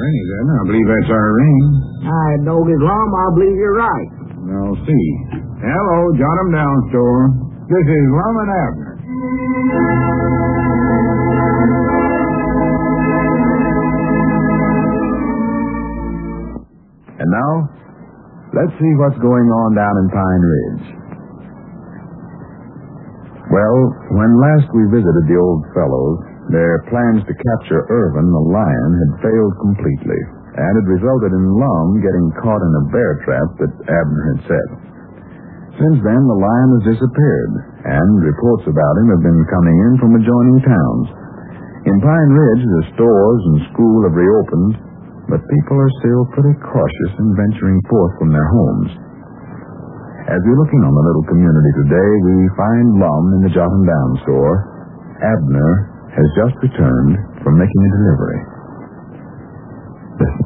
Granny's, Abner. I believe that's our ring. I don't get long. I believe you're right. I'll see. Hello, Jot 'em Down store. This is Lum and Abner. And now, let's see what's going on down in Pine Ridge. Well, when last we visited the old fellows, their plans to capture Irvin, the lion, had failed completely, and it resulted in Lum getting caught in a bear trap that Abner had set. Since then, the lion has disappeared, and reports about him have been coming in from adjoining towns. In Pine Ridge, the stores and school have reopened, but people are still pretty cautious in venturing forth from their homes. As we look in on the little community today, we find Lum in the Jot 'em Down store. Abner has just returned from making a delivery. Listen.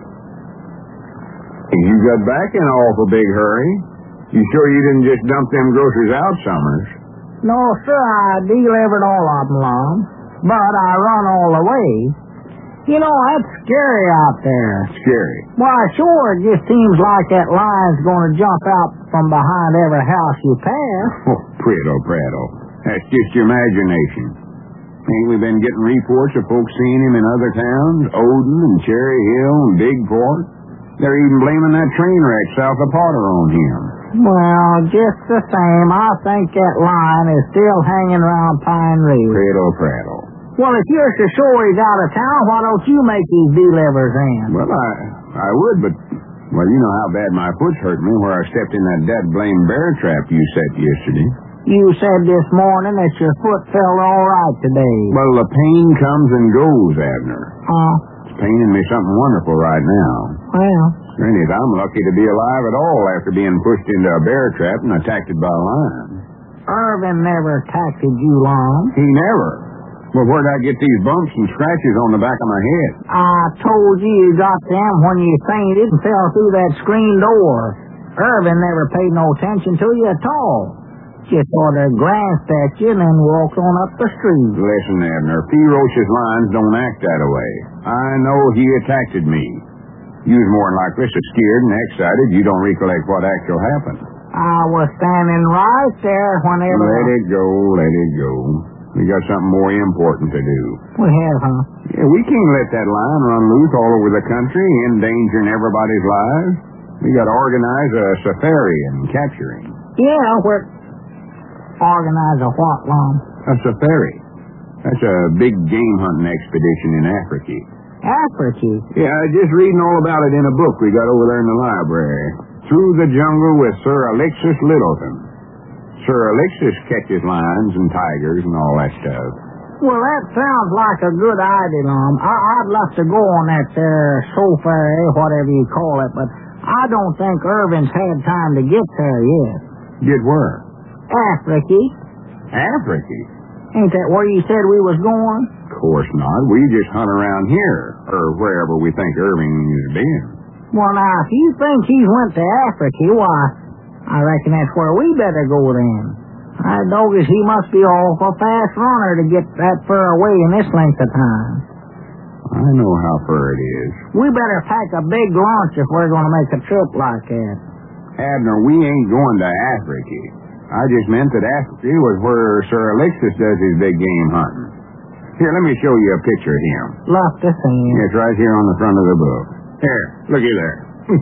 You got back in an awful big hurry. You sure you didn't just dump them groceries out, Summers? No, sir, I delivered all of them, Lum. But I run all the way. You know, that's scary out there. Scary? Why, sure, it just seems like that lion's going to jump out from behind every house you pass. Oh, Prato. That's just your imagination. Ain't we been getting reports of folks seeing him in other towns? Odin and Cherry Hill and Bigport. They're even blaming that train wreck south of Potter on him. Well, just the same, I think that lion is still hanging around Pine Ridge. Prato. Well, if you're so sure he's out of town, why don't you make these delivers then? Well, I would, but, well, you know how bad my foot's hurt me where I stepped in that dead blame bear trap you set yesterday. You said this morning that your foot felt all right today. Well, the pain comes and goes, Abner. It's paining me something wonderful right now. Well, Granny, I'm lucky to be alive at all after being pushed into a bear trap and attacked by a lion. Irvin never attacked you, Lum. He never. Well, where'd I get these bumps and scratches on the back of my head? I told you got them when you fainted and fell through that screen door. Irvin never paid no attention to you at all. Just sort of glanced at you and then walked on up the street. Listen, Abner, ferocious lions don't act that way. I know he attacked me. You was more than likely so scared and excited you don't recollect what actually happened. I was standing right there whenever... Let it go. We got something more important to do. We have, huh? Yeah, we can't let that lion run loose all over the country, endangering everybody's lives. We got to organize a safari and capture him. Yeah, we're... Organize a what, Lum? A safari. That's a big game hunting expedition in Africa. Africa? Yeah, just reading all about it in a book we got over there in the library. Through the Jungle with Sir Alexis Littleton. Sir Alexis catches lions and tigers and all that stuff. Well, that sounds like a good idea, Lum. I'd love to go on that safari, whatever you call it, but I don't think Irvin's had time to get there yet. Get where? Africa. Africa? Ain't that where you said we was going? Of course not. We just hunt around here, or wherever we think Irving's been. Well, now, if you think he went to Africa, why, I reckon that's where we better go then. I doggos he must be awful fast runner to get that far away in this length of time. I know how far it is. We better pack a big lunch if we're going to make a trip like that. Abner, we ain't going to Africa. I just meant that Africa was where Sir Alexis does his big game hunting. Here, let me show you a picture of him. Love to see him. It's right here on the front of the book. Here, looky there.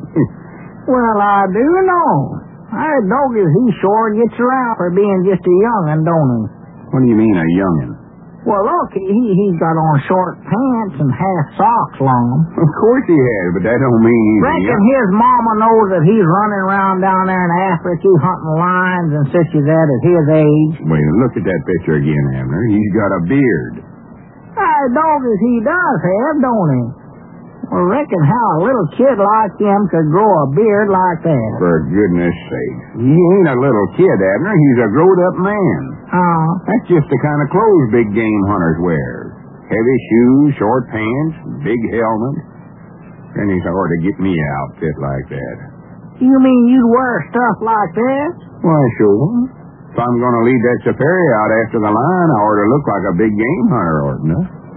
Well, I do know. That doggos he sure gets around for being just a young'un, don't he? What do you mean, a young'un? Well, look, he's got on short pants and half socks long. Of course he has, but that don't mean he's Reckon his mama knows that he's running around down there in Africa hunting lions and such as that at his age. Wait, look at that picture again, Abner. He's got a beard. Doggos he does have, don't he? Well, reckon how a little kid like him could grow a beard like that. For goodness sake. He ain't a little kid, Abner. He's a grown-up man. That's just the kind of clothes big game hunters wear. Heavy shoes, short pants, big helmet. And he's hard to get me an outfit like that. You mean you'd wear stuff like that? Why, sure. If I'm going to lead that safari out after the lion, I ought to look like a big game hunter, oughtn't I?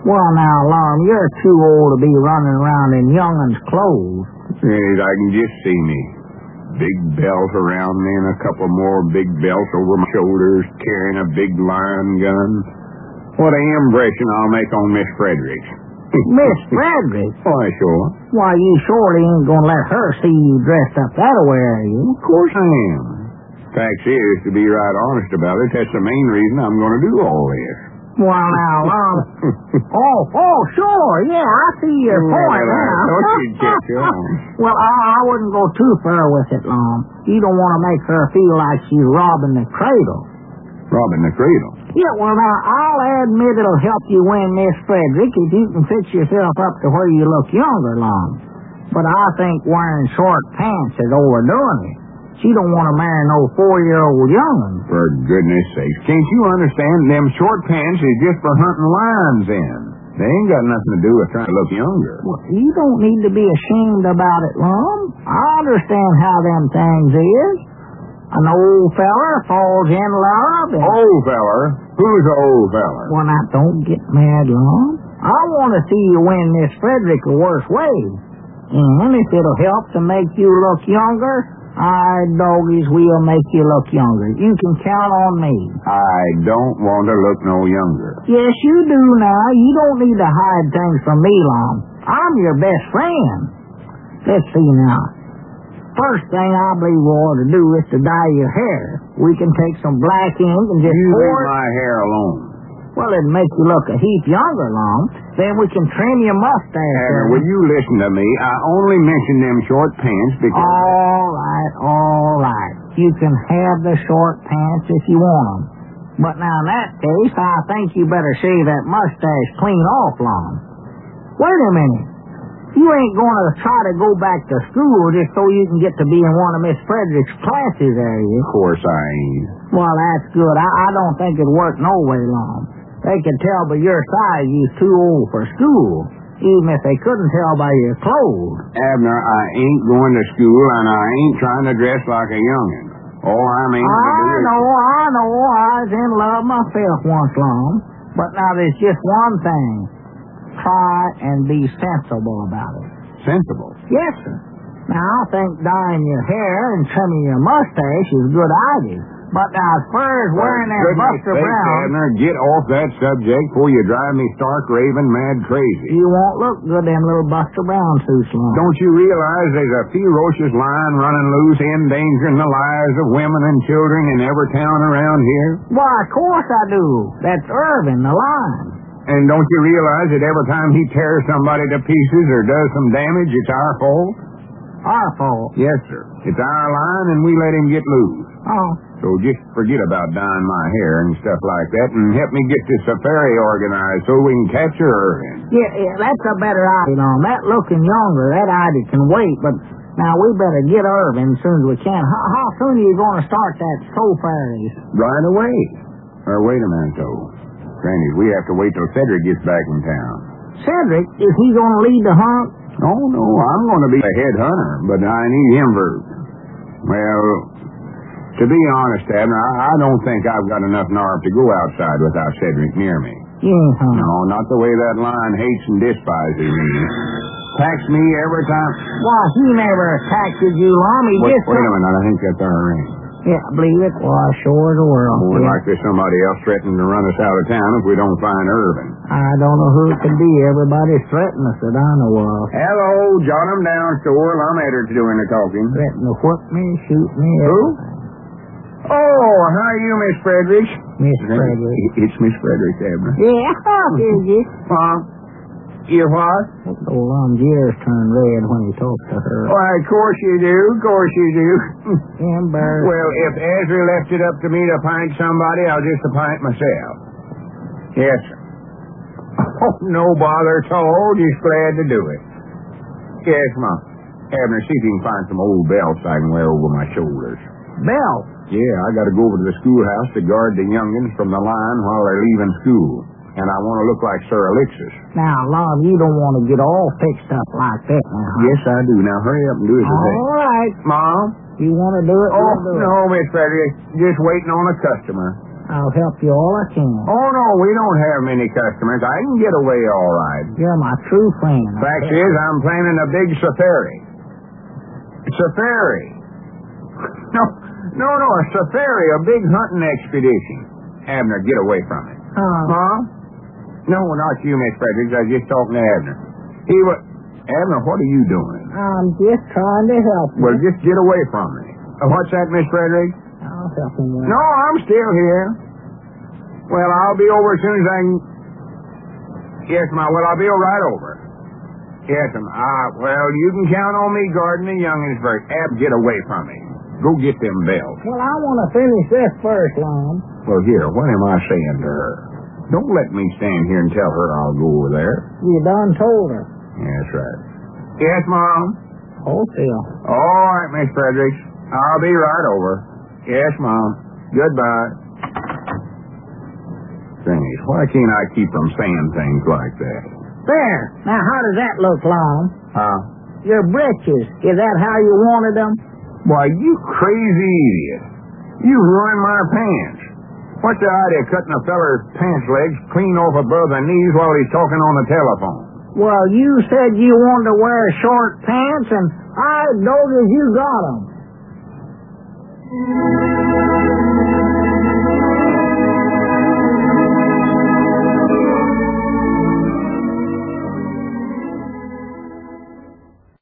Well, now, Lum, you're too old to be running around in young'un's clothes. Yes, I can just see me. Big belts around me and a couple more big belts over my shoulders, carrying a big lion gun. What an impression I'll make on Miss Fredericks. Miss Fredericks? Why, sure. Why, you surely ain't gonna let her see you dressed up that way, are you? Of course I am. Fact is, to be right honest about it, that's the main reason I'm going to do all this. Well, now, Lum. oh, sure, yeah, I see your point Well, now. I thought you'd catch on. Well, I wouldn't go too far with it, Lum. You don't want to make her feel like she's robbing the cradle. Robbing the cradle? Yeah, well, now, I'll admit it'll help you win Miss Frederick if you can fix yourself up to where you look younger, Lum. But I think wearing short pants is overdoing it. She don't want to marry no 4-year-old young'un. For goodness sakes, can't you understand? Them short pants is just for hunting lions in. They ain't got nothing to do with trying to look younger. Well, you don't need to be ashamed about it, Lum. I understand how them things is. An old feller falls in love and... Old feller? Who's an old feller? Well, now, don't get mad, Lum. I want to see you win Miss Frederick a worse way. And if it'll help to make you look younger, doggies will make you look younger. You can count on me. I don't want to look no younger. Yes, you do now. You don't need to hide things from me, Lum. I'm your best friend. Let's see now. First thing I believe we ought to do is to dye your hair. We can take some black ink and just You pour leave it. my hair alone. Well, it'd make you look a heap younger, Lum. Then we can trim your mustache. Abner, will you listen to me? I only mentioned them short pants because... All right. You can have the short pants if you want them. But now in that case, I think you better shave that mustache clean off, Lum. Wait a minute. You ain't going to try to go back to school just so you can get to be in one of Miss Frederick's classes, are you? Of course I ain't. Well, that's good. I don't think it'd work no way, Lum. They could tell by your size you're too old for school, even if they couldn't tell by your clothes. Abner, I ain't going to school, and I ain't trying to dress like a young'un. All I'm aiming to do is... I know. I was in love myself once, Lum. But now there's just one thing. Try and be sensible about it. Sensible? Yes, sir. Now, I think dyeing your hair and trimming your mustache is a good idea. But now, as far as wearing that Buster Brown... Abner, get off that subject before you drive me stark raving mad crazy. You won't look good, them little Buster Brown suits, Lum. Don't you realize there's a ferocious lion running loose, endangering the lives of women and children in every town around here? Why, of course I do. That's Irvin, the lion. And don't you realize that every time he tears somebody to pieces or does some damage, it's our fault? Our fault? Yes, sir. It's our lion, and we let him get loose. Oh. So just forget about dyeing my hair and stuff like that, and help me get this safari organized so we can capture Irvin. Yeah, that's a better idea, Lum. That looking younger, that idea can wait, but now we better get Irvin as soon as we can. How soon are you going to start that safari? Right away. Or wait a minute, though. Granny, we have to wait till Cedric gets back in town. Cedric? Is he going to lead the hunt? Oh, no, I'm going to be a head hunter, but I need him for... Well, to be honest, Abner, I don't think I've got enough nerve to go outside without Cedric near me. Yeah, huh? No, not the way that lion hates and despises me. Attacks me every time. Why, he never attacked you, Lum. Wait a minute, I think that's our ring. Yeah, I believe it. Why, sure the world. More like there's somebody else threatening to run us out of town if we don't find Irvin. I don't know who it could be. Everybody's threatening us that I know of. Hello, jot 'em down, Store. I'm Edwards doing the talking. Threatening to whip me, shoot me. Who? Oh, how are you, Miss Fredericks? Miss Frederick. It's Miss Fredericks, Abner. Yeah, is it? You what? Old Lum's ears turn red when he talks to her. Why, of course you do. Of course you do. Embarrassed. Well, if Ezra left it up to me to pint somebody, I'll just pint myself. Yes, sir. Oh, no bother at all. Just glad to do it. Yes, Mom. Abner, see if you can find some old belts I can wear over my shoulders. Belt? Yeah, I got to go over to the schoolhouse to guard the youngins from the line while they're leaving school. And I want to look like Sir Alexis. Now, Lum, you don't want to get all fixed up like that now. Yes, I do. Now, hurry up and do as I say. All right. Mom? You want to do it? Oh, we'll do no, Miss Frederick. Just waiting on a customer. I'll help you all I can. Oh, no, we don't have many customers. I can get away all right. You're my true friend. Fact is, I'm planning a big safari. Safari? No, a safari, a big hunting expedition. Abner, get away from it. Huh? No, not you, Miss Fredericks. I was just talking to Abner. Abner, what are you doing? I'm just trying to help you. Well, just get away from me. What's that, Miss Fredericks? I'll help him with it. No, I'm still here. Well, I'll be over as soon as I can... Yes, Ma. Well, I'll be right over. Yes, Ma. Well, you can count on me guarding the youngins. Ab, get away from me. Go get them bells. Well, I want to finish this first, Lum. Well, here, what am I saying to her? Don't let me stand here and tell her I'll go over there. You done told her. That's right. Yes, Mom? Hold still. All right, Miss Fredericks. I'll be right over. Yes, Mom. Goodbye. Things. Why can't I keep from saying things like that? There. Now, how does that look, Lum? Your britches. Is that how you wanted them? Why, you crazy idiot. You ruined my pants. What's the idea of cutting a feller's pants legs clean off above the knees while he's talking on the telephone? Well, you said you wanted to wear short pants, and I noticed you got them.